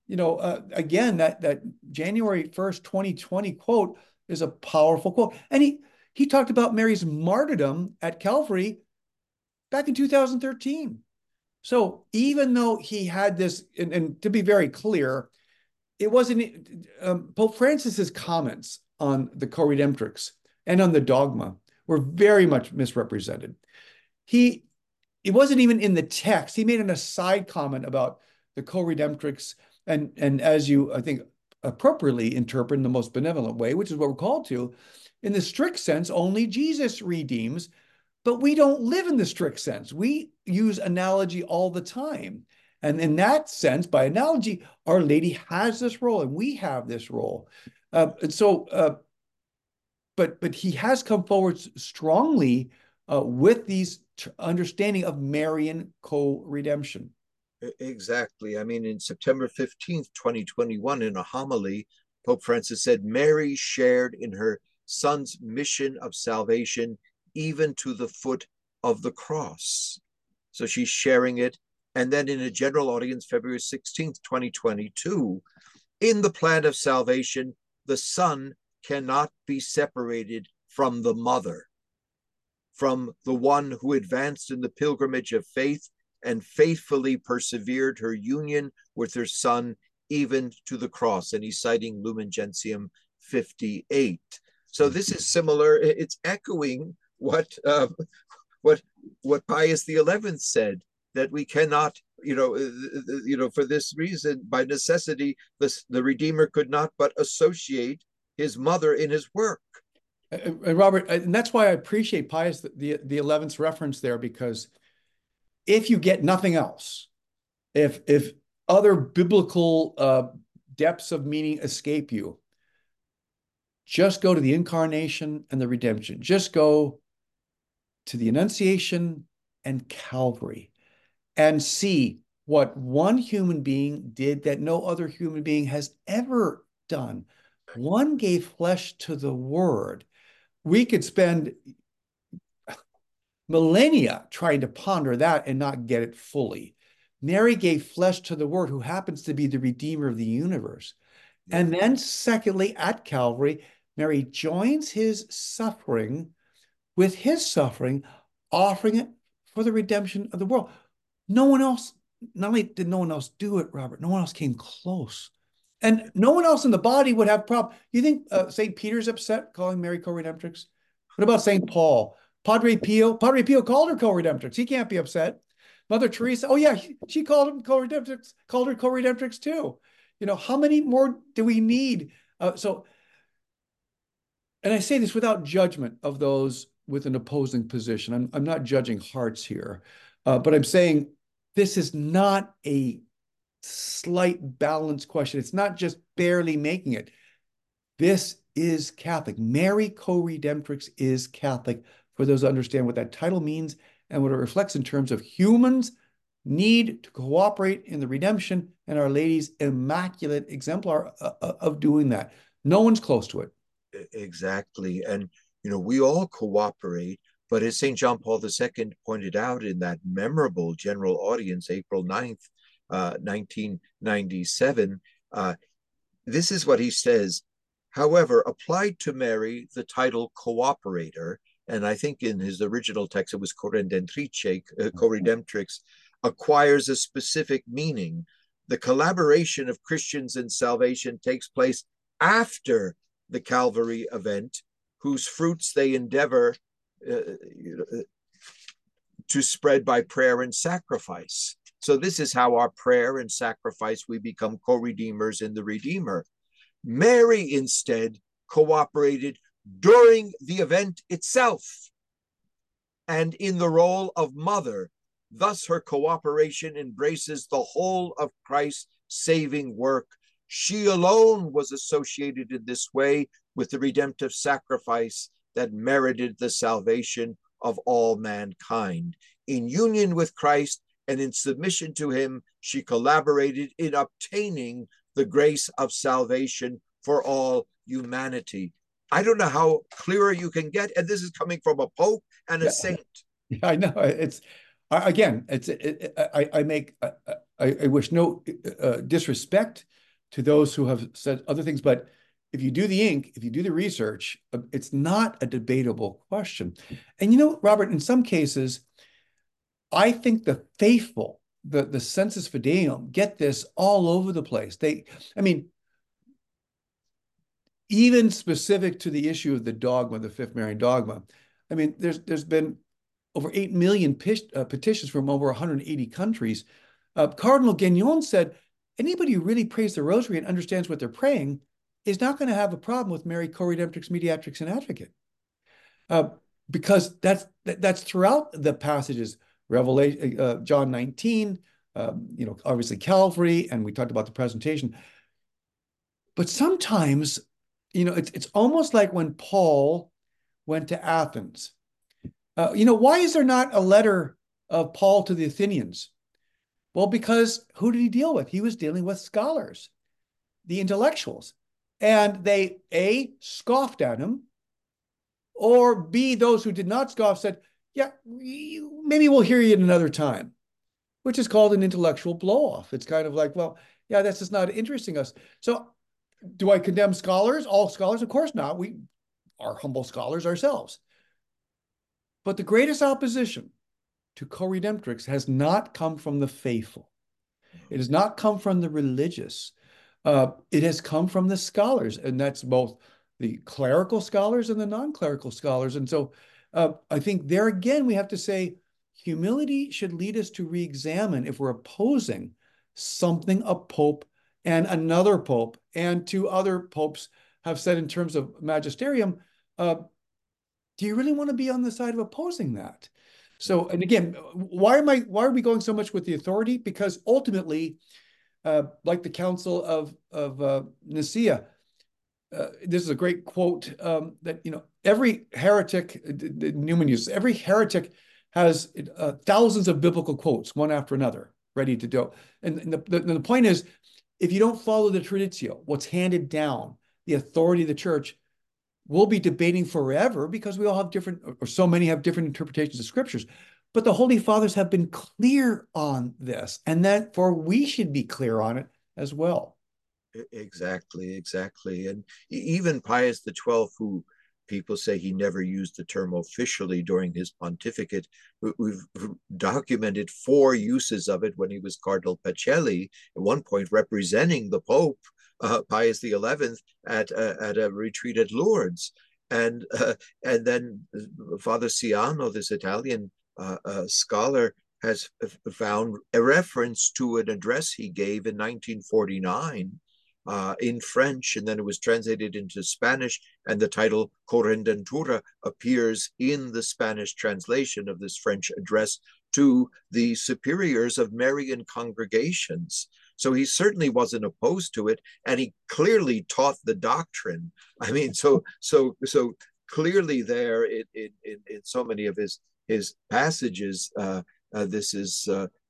again, that January 1st, 2020 quote is a powerful quote. And he talked about Mary's martyrdom at Calvary back in 2013. So even though he had this, and to be very clear, it wasn't Pope Francis's comments on the co-redemptrix and on the dogma were very much misrepresented. It wasn't even in the text. He made an aside comment about the co-redemptrix, and as you, I think, appropriately interpret in the most benevolent way, which is what we're called to, in the strict sense, only Jesus redeems, but we don't live in the strict sense. We use analogy all the time. And in that sense, by analogy, Our Lady has this role and we have this role. But he has come forward strongly with these understanding of Marian co-redemption. Exactly. I mean, in September 15th, 2021, in a homily, Pope Francis said, Mary shared in her son's mission of salvation, even to the foot of the cross. So she's sharing it. And then in a general audience, February 16th, 2022, in the plan of salvation, the son cannot be separated from the mother, from the one who advanced in the pilgrimage of faith and faithfully persevered her union with her son even to the cross. And he's citing Lumen Gentium 58. So this is similar. It's echoing what Pius XI said, that we cannot, for this reason, by necessity, the Redeemer could not but associate his mother in his work. And Robert, and that's why I appreciate Pius the 11th's reference there, because if you get nothing else, if other biblical depths of meaning escape you, just go to the incarnation and the redemption. Just go to the Annunciation and Calvary and see what one human being did that no other human being has ever done. One gave flesh to the Word. We could spend millennia trying to ponder that and not get it fully. Mary gave flesh to the Word, who happens to be the Redeemer of the universe. And then secondly, at Calvary, Mary joins his suffering with his suffering, offering it for the redemption of the world. No one else, not only did no one else do it, Robert, no one else came close. And no one else in the body would have problem. You think St. Peter's upset calling Mary co-redemptrix? What about St. Paul? Padre Pio called her co-redemptrix. He can't be upset. Mother Teresa, oh yeah, she called him co-redemptrix, called her co-redemptrix too. How many more do we need? And I say this without judgment of those with an opposing position. I'm not judging hearts here, but I'm saying this is not a slight balance question. It's not just barely making it. This is Catholic. Mary co-redemptrix is Catholic, for those who understand what that title means and what it reflects in terms of humans' need to cooperate in the redemption, and Our Lady's immaculate exemplar of doing that. No one's close to it. Exactly. And, we all cooperate, but as St. John Paul II pointed out in that memorable general audience, April 9th, 1997, this is what he says. However, applied to Mary, the title cooperator, and I think in his original text it was co-redemptrix, acquires a specific meaning. The collaboration of Christians in salvation takes place after the Calvary event, whose fruits they endeavor to spread by prayer and sacrifice. So this is how our prayer and sacrifice, we become co-redeemers in the Redeemer. Mary instead cooperated during the event itself and in the role of mother. Thus, her cooperation embraces the whole of Christ's saving work. She alone was associated in this way with the redemptive sacrifice that merited the salvation of all mankind. In union with Christ and in submission to him, she collaborated in obtaining the grace of salvation for all humanity. I don't know how clearer you can get, and this is coming from a pope and a saint. Yeah, I know. I wish no disrespect to those who have said other things. But if you do the ink, if you do the research, it's not a debatable question. And Robert, in some cases, I think the faithful, the sensus fideium, get this all over the place. I mean, even specific to the issue of the dogma, the fifth Marian dogma. I mean, there's been over 8 million petitions from over 180 countries. Cardinal Guignon said, anybody who really prays the rosary and understands what they're praying is not going to have a problem with Mary, co-redemptrix, mediatrix, and advocate. Because that's throughout the passages, Revelation, John 19, obviously Calvary, and we talked about the presentation. But sometimes, it's almost like when Paul went to Athens. Why is there not a letter of Paul to the Athenians? Well, because who did he deal with? He was dealing with scholars, the intellectuals. And they, A, scoffed at him, or B, those who did not scoff said, yeah, maybe we'll hear you at another time, which is called an intellectual blow-off. It's kind of like, well, yeah, that's just not interesting us. So do I condemn scholars? All scholars? Of course not. We are humble scholars ourselves. But the greatest opposition to co-redemptrix has not come from the faithful. It has not come from the religious. It has come from the scholars, and that's both the clerical scholars and the non-clerical scholars. And so I think there again, we have to say humility should lead us to re-examine if we're opposing something a pope and another pope and two other popes have said in terms of magisterium. Do you really want to be on the side of opposing that? So, and again, why are we going so much with the authority? Because ultimately, like the Council of Nicaea, this is a great quote that every heretic, Newman uses, every heretic has thousands of biblical quotes, one after another, ready to go. And the point is, if you don't follow the traditio, what's handed down, the authority of the church, we'll be debating forever because we all have different, or so many have different interpretations of scriptures. But the Holy Fathers have been clear on this, and therefore we should be clear on it as well. Exactly. And even Pius XII, who people say he never used the term officially during his pontificate, we've documented 4 uses of it when he was Cardinal Pacelli, at one point representing the Pope, Pius XI, at a retreat at Lourdes. And then Father Ciano, this Italian scholar, has found a reference to an address he gave in 1949 in French, and then it was translated into Spanish, and the title Correndentura appears in the Spanish translation of this French address to the superiors of Marian congregations. So he certainly wasn't opposed to it, and he clearly taught the doctrine. I mean, so clearly there in so many of his passages, this is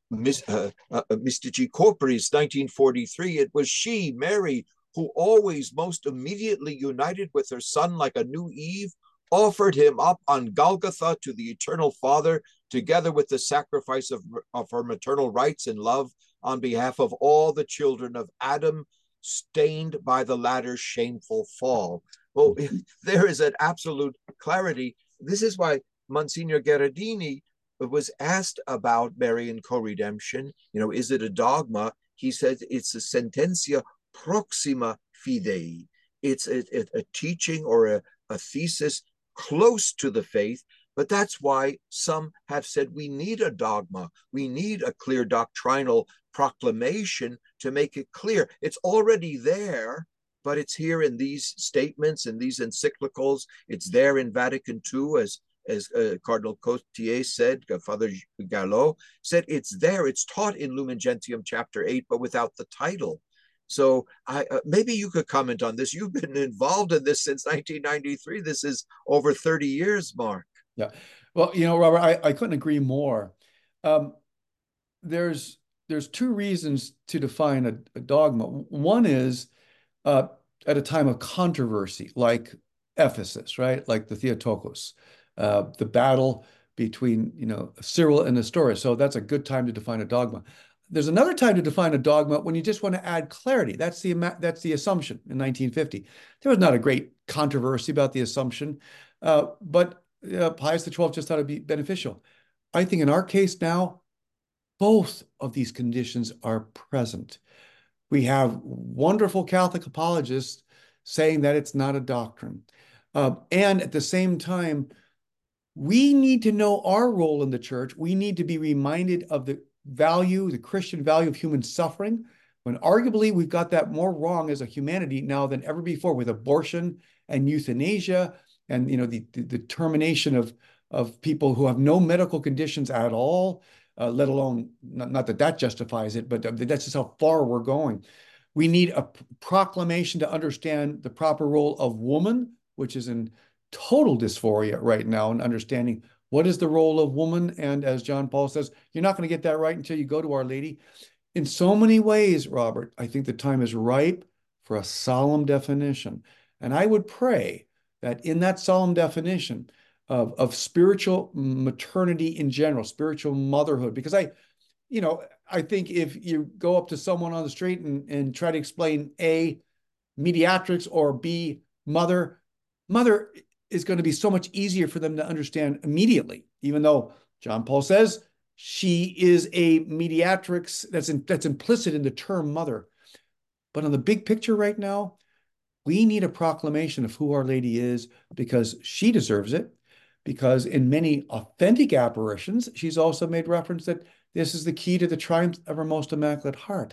Mystici Corporis, 1943. It was she, Mary, who always most immediately united with her son like a new Eve, offered him up on Golgotha to the eternal Father, together with the sacrifice of her maternal rights and love on behalf of all the children of Adam, stained by the latter's shameful fall. Well, there is an absolute clarity. This is why Monsignor Gherardini was asked about Marian co-redemption. Is it a dogma? He said it's a sententia proxima fidei. It's a teaching or a thesis close to the faith, but that's why some have said we need a dogma. We need a clear doctrinal proclamation to make it clear. It's already there, but it's here in these statements and these encyclicals. It's there in Vatican II, as Cardinal Cotier said, Father Gallo said, it's there. It's taught in Lumen Gentium chapter 8, but without the title. So maybe you could comment on this. You've been involved in this since 1993. This is over 30 years, Mark. Yeah. Well, Robert, I couldn't agree more. There's 2 reasons to define a dogma. One is at a time of controversy, like Ephesus, right? Like the Theotokos, the battle between, Cyril and Nestorius. So that's a good time to define a dogma. There's another time to define a dogma when you just want to add clarity. That's the assumption in 1950. There was not a great controversy about the assumption, but Pius XII just thought it'd be beneficial. I think in our case now, both of these conditions are present. We have wonderful Catholic apologists saying that it's not a doctrine. And at the same time, we need to know our role in the church. We need to be reminded of the value, the Christian value of human suffering, when arguably we've got that more wrong as a humanity now than ever before with abortion and euthanasia and the termination of people who have no medical conditions at all, let alone, not that that justifies it, but that's just how far we're going. We need a proclamation to understand the proper role of woman, which is in total dysphoria right now, and understanding what is the role of woman. And as John Paul says, you're not going to get that right until you go to Our Lady. In so many ways, Robert, I think the time is ripe for a solemn definition. And I would pray that in that solemn definition of spiritual maternity in general, spiritual motherhood, because I think if you go up to someone on the street and try to explain A, mediatrics, or B, mother is going to be so much easier for them to understand immediately, even though John Paul says she is a mediatrix, that's implicit in the term mother. But on the big picture right now, we need a proclamation of who Our Lady is, because she deserves it, because in many authentic apparitions, she's also made reference that this is the key to the triumph of her most immaculate heart.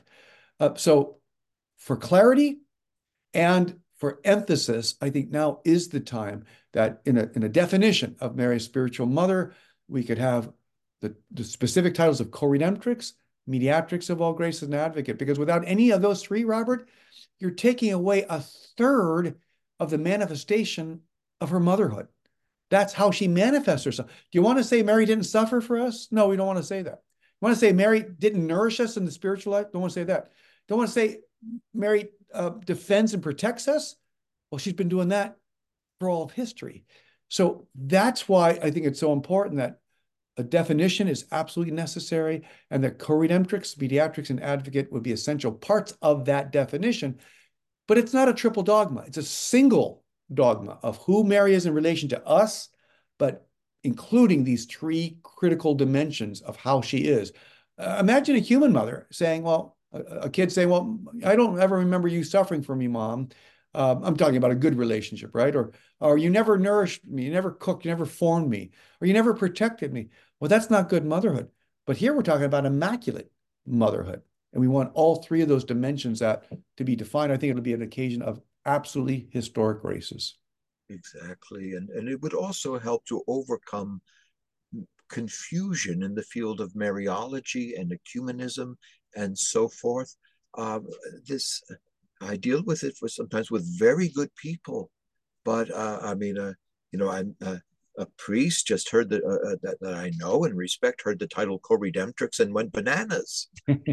So for clarity and for emphasis, I think now is the time that in a definition of Mary's spiritual mother, we could have the specific titles of co-redemptrix, mediatrix of all grace, and advocate. Because without any of those three, Robert, you're taking away a third of the manifestation of her motherhood. That's how she manifests herself. Do you want to say Mary didn't suffer for us? No, we don't want to say that. You want to say Mary didn't nourish us in the spiritual life? Don't want to say that. Don't want to say Mary defends and protects us? Well, she's been doing that for all of history. So that's why I think it's so important that a definition is absolutely necessary, and that co-redemptrix, mediatrix, and advocate would be essential parts of that definition. But it's not a triple dogma. It's a single dogma of who Mary is in relation to us, but including these three critical dimensions of how she is. Imagine a human mother saying, well, a kid saying, well, I don't ever remember you suffering for me, Mom. I'm talking about a good relationship, right? Or you never nourished me, you never cooked, you never formed me, or you never protected me. Well, that's not good motherhood. But here we're talking about immaculate motherhood. And we want all three of those dimensions to be defined. I think it'll be an occasion of absolutely historic graces. Exactly. And it would also help to overcome confusion in the field of Mariology and ecumenism and so forth. This I deal with it sometimes with very good people, but I'm a priest just heard that I know and respect heard the title co-redemptrix and went bananas.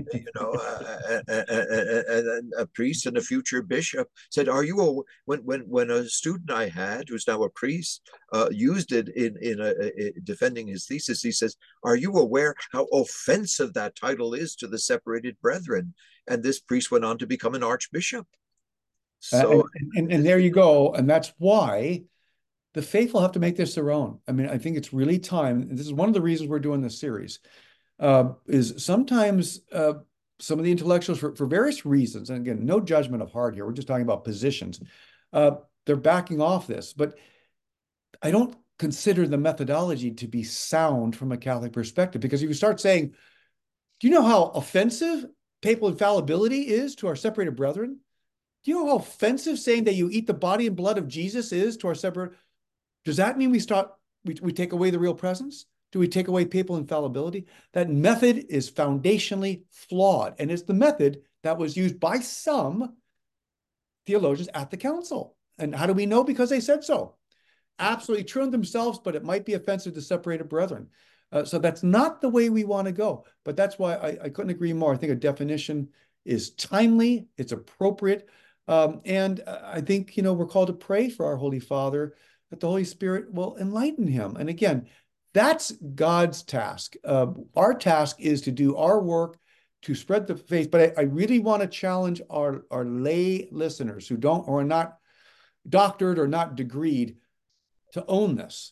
And a priest and a future bishop said, "Are you when a student I had who's now a priest used it in defending his thesis? He says, "Are you aware how offensive that title is to the separated brethren?" And this priest went on to become an archbishop. So, and there you go. And that's why the faithful have to make this their own. I mean, I think it's really time. And this is one of the reasons we're doing this series. Is sometimes some of the intellectuals, for various reasons, and again, no judgment of heart here, we're just talking about positions, they're backing off this. But I don't consider the methodology to be sound from a Catholic perspective, because if you start saying, do you know how offensive papal infallibility is to our separated brethren? Do you know how offensive saying that you eat the body and blood of Jesus is to our separate? Does that mean we take away the real presence? Do we take away papal infallibility? That method is foundationally flawed, and it's the method that was used by some theologians at the council. And how do we know? Because they said so. Absolutely true in themselves, but it might be offensive to separated brethren. So that's not the way we want to go. But that's why I couldn't agree more. I think a definition is timely, it's appropriate. And I think, we're called to pray for our Holy Father, that the Holy Spirit will enlighten him. And again, that's God's task. Our task is to do our work, to spread the faith, but I really want to challenge our lay listeners who don't or are not doctored or not degreed to own this.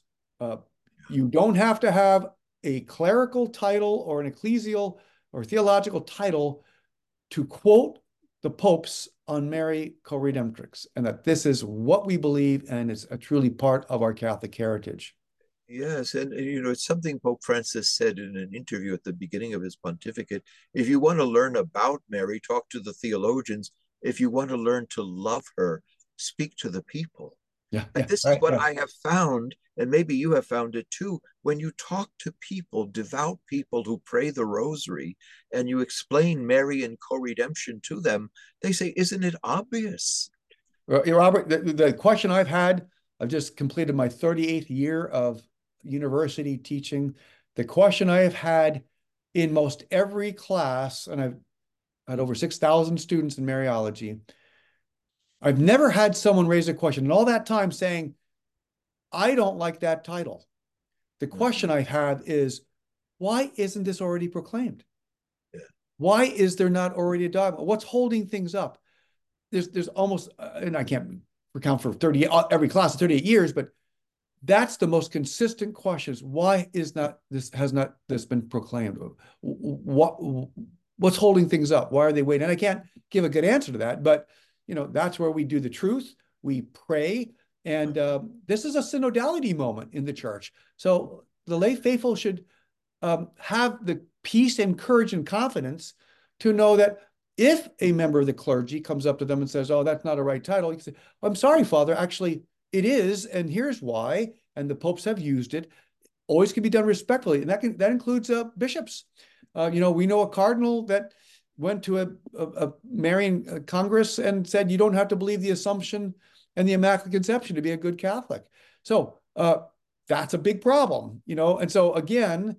You don't have to have a clerical title or an ecclesial or theological title to quote the popes on Mary co-redemptrix, and that this is what we believe and it's a truly part of our Catholic heritage. Yes, and you know, it's something Pope Francis said in an interview at the beginning of his pontificate. If you want to learn about Mary, talk to the theologians. If you want to learn to love her, speak to the people. Yeah, And yeah, this is right, what yeah. I have found, and maybe you have found it too. When you talk to people, devout people who pray the rosary, and you explain Mary and co-redemption to them, they say, "Isn't it obvious?" Robert, the question I've had, I've just completed my 38th year of university teaching. The question I have had in most every class, and I've had over 6,000 students in Mariology, I've never had someone raise a question in all that time saying, I don't like that title. The question I have is, why isn't this already proclaimed? Yeah. Why is there not already a dogma? What's holding things up? There's almost, and I can't recount for 30 every class of 38 years, but that's the most consistent question: is why is not this has not this been proclaimed? What what's holding things up? Why are they waiting? And I can't give a good answer to that, but that's where we do the truth. We pray, and this is a synodality moment in the church. So the lay faithful should have the peace and courage and confidence to know that if a member of the clergy comes up to them and says, "Oh, that's not a right title," you can say, "I'm sorry, Father, actually it is, and here's why." And the popes have used it. Always can be done respectfully, and that includes bishops. We know a cardinal that went to a Marian Congress and said, "You don't have to believe the Assumption and the Immaculate Conception to be a good Catholic." So that's a big problem, And so again,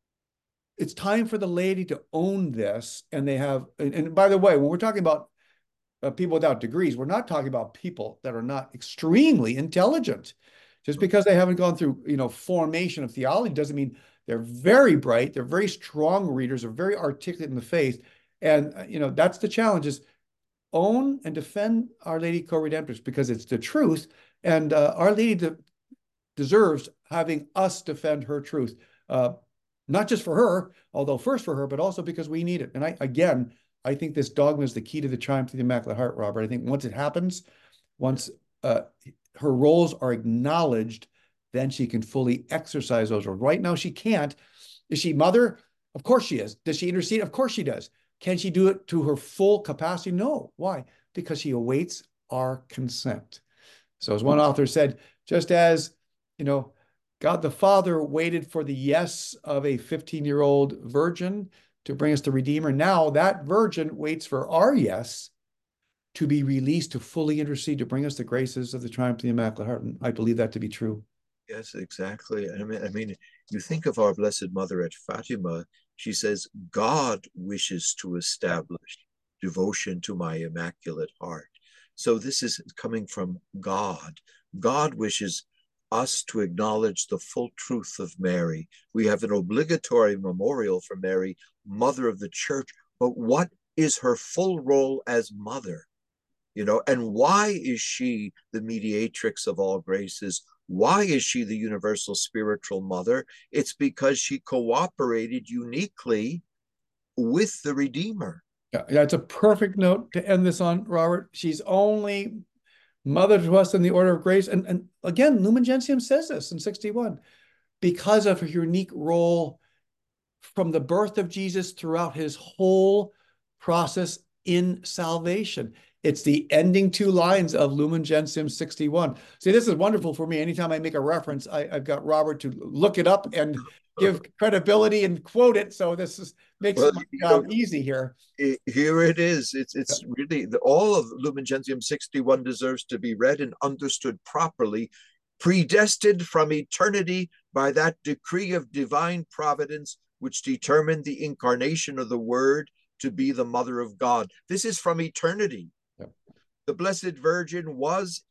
it's time for the laity to own this, and they have. And by the way, when we're talking about people without degrees, we're not talking about people that are not extremely intelligent. Just because they haven't gone through, formation of theology doesn't mean they're very bright. They're very strong readers. They're very articulate in the faith, and that's the challenge: is own and defend Our Lady Co-Redemptrix, because it's the truth, and Our Lady deserves having us defend her truth. Not just for her, although first for her, but also because we need it. And I think this dogma is the key to the triumph of the Immaculate Heart, Robert. I think once it happens, once her roles are acknowledged, then she can fully exercise those roles. Right now, she can't. Is she mother? Of course she is. Does she intercede? Of course she does. Can she do it to her full capacity? No. Why? Because she awaits our consent. So as one author said, just as, God the Father waited for the yes of a 15-year-old virgin to bring us the Redeemer, now that virgin waits for our yes to be released to fully intercede to bring us the graces of the triumph of the Immaculate Heart. And I believe that to be true. Yes, exactly. I mean, you think of our Blessed Mother at Fatima. She says, "God wishes to establish devotion to my Immaculate Heart." So this is coming from God. God wishes us to acknowledge the full truth of Mary. We have an obligatory memorial for Mary, Mother of the Church. But what is her full role as mother? And why is she the mediatrix of all graces? Why is she the universal spiritual mother? It's because she cooperated uniquely with the Redeemer. Yeah, it's a perfect note to end this on, Robert. She's only mother to us in the order of grace. And again, Lumen Gentium says this in 61, because of her unique role from the birth of Jesus throughout his whole process in salvation. It's the ending two lines of Lumen Gentium 61. See, this is wonderful for me. Anytime I make a reference, I've got Robert to look it up and give credibility and quote it. So makes Well, my job easy here. Here it is. It's really all of Lumen Gentium 61 deserves to be read and understood properly. Predestined from eternity by that decree of divine providence which determined the incarnation of the Word to be the Mother of God. This is from eternity. Yeah. The Blessed Virgin was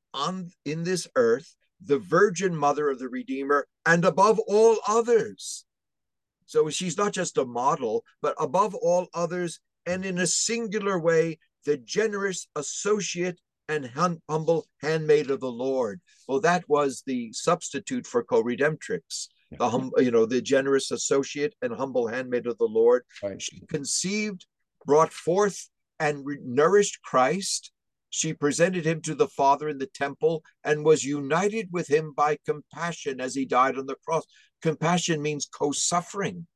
in this earth the Virgin Mother of the Redeemer, and above all others. So she's not just a model, but above all others, and in a singular way, the generous associate and humble handmaid of the Lord. Well, that was the substitute for co-redemptrix. The generous associate and humble handmaid of the Lord. Right. She conceived, brought forth, and nourished Christ. She presented him to the Father in the temple and was united with him by compassion as he died on the cross. Compassion means co-suffering.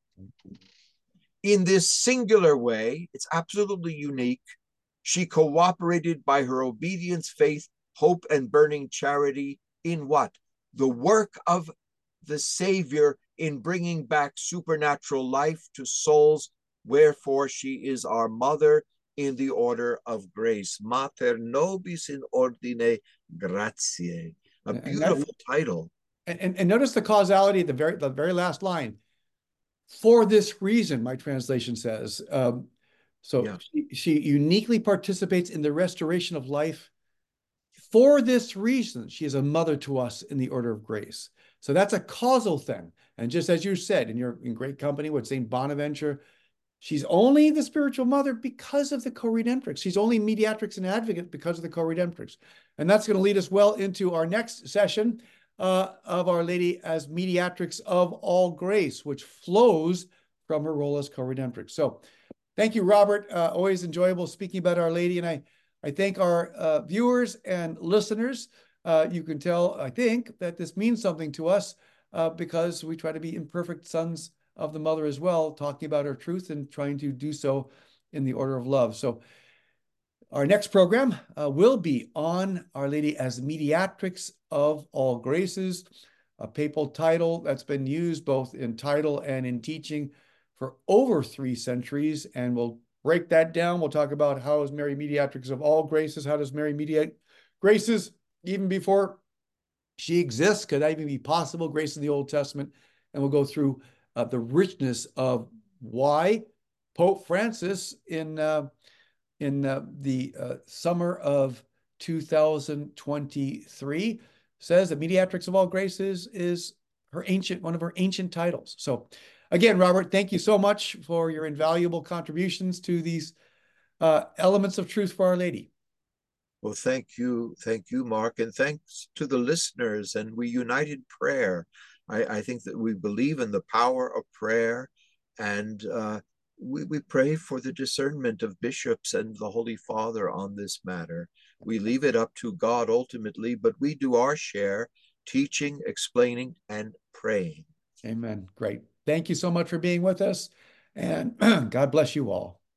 In this singular way, it's absolutely unique. She cooperated by her obedience, faith, hope, and burning charity in what? The work of the Savior in bringing back supernatural life to souls. Wherefore she is our mother in the order of grace. Mater nobis in ordine gratiae. A beautiful title. And notice the causality at the very last line. For this reason, my translation says. She uniquely participates in the restoration of life. For this reason, she is a mother to us in the order of grace. So that's a causal thing. And just as you said, you're in great company with St. Bonaventure, she's only the spiritual mother because of the co-redemptrix. She's only mediatrix and advocate because of the co-redemptrix. And that's going to lead us well into our next session of Our Lady as mediatrix of all grace, which flows from her role as co-redemptrix. So thank you, Robert. Always enjoyable speaking about Our Lady. And I thank our viewers and listeners. You can tell, I think, that this means something to us because we try to be imperfect sons of the mother as well, talking about her truth and trying to do so in the order of love. So our next program will be on Our Lady as mediatrix of all graces, a papal title that's been used both in title and in teaching for over 3 centuries. And we'll break that down. We'll talk about how is Mary mediatrix of all graces? How does Mary mediate graces even before she exists? Could that even be possible? Grace in the Old Testament. And we'll go through the richness of why Pope Francis in the summer of 2023 says that mediatrix of all graces is one of her ancient titles. So again, Robert, thank you so much for your invaluable contributions to these elements of truth for Our Lady. Well, thank you, Mark, and thanks to the listeners. And we unite in prayer. I think that we believe in the power of prayer, and we pray for the discernment of bishops and the Holy Father on this matter. We leave it up to God ultimately, but we do our share, teaching, explaining, and praying. Amen. Great. Thank you so much for being with us, and God bless you all.